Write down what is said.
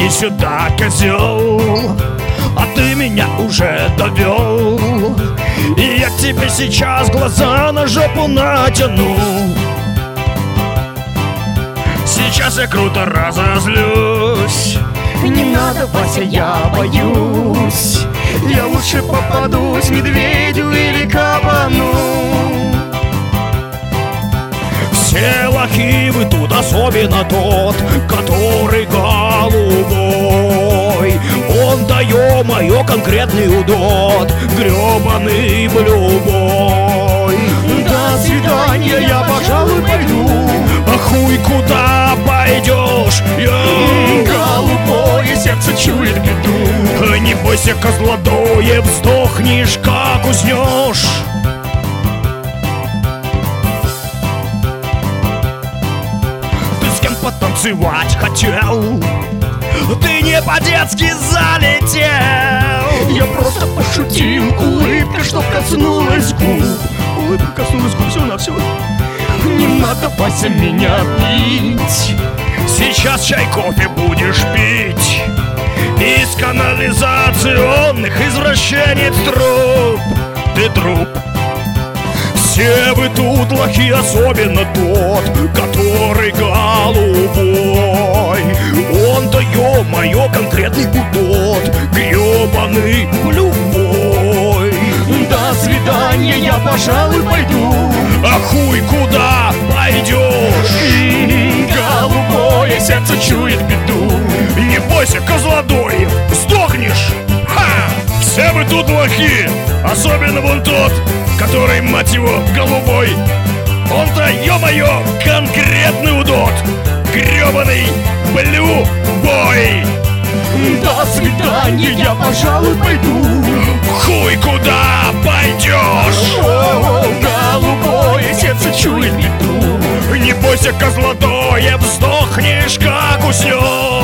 Иди сюда, козел, а ты меня уже довел. И я к тебе сейчас глаза на жопу натяну. Сейчас я круто разозлюсь. Не надо, Вася, я боюсь. Я лучше попадусь медведю или кабану. Все лохи вы тут, особенно тот, который голубой. Он, да ё-моё, конкретный удот, грёбаный блюбой. До свидания, я, пожалуй, пойду. А хуй куда пойдешь? Голубое сердце чует беду. Не бойся, козлодоев, сдохнешь, как уснешь. Ты с кем потанцевать хотел? Ты не по-детски залетел. Я просто пошутил, улыбка, что коснулась губ. Улыбка коснулась губ, всего-навсего. Не надо, Вася, меня бить. Сейчас чай, кофе будешь пить. Из канализационных извращенец труп. Ты труп. Все вы тут лохи, особенно тот, который голубой. Он-то, ё-моё, конкретный удот, грёбаный любой. До свидания, я, пожалуй, пойду. А хуй куда пойдешь? Голубое сердце чует беду. Не бойся, козлодоев, сдохнешь. Ха! Все вы тут лохи, особенно вон тот, который, мать его, голубой. Он-то, ё-моё, конкретный удот, грёбаный блюбой. До свидания, я, пожалуй, пойду. Хуй куда пойдешь? Голубое сердце чует беду. Не бойся, козлодоев, сдохнешь, как уснешь.